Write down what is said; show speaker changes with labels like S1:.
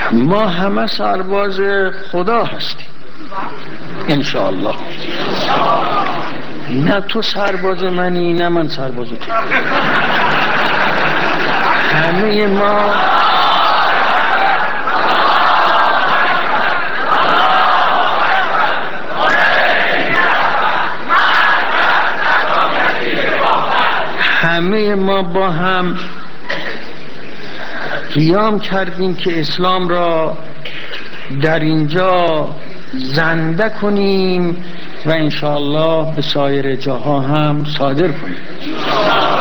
S1: ما همه سرباز خدا هستیم انشاءالله. نه تو سرباز منی نه من سرباز تو. همه ما با هم قیام کردیم که اسلام را در اینجا زنده کنیم و انشاءالله به سایر جاها هم صادر کنیم.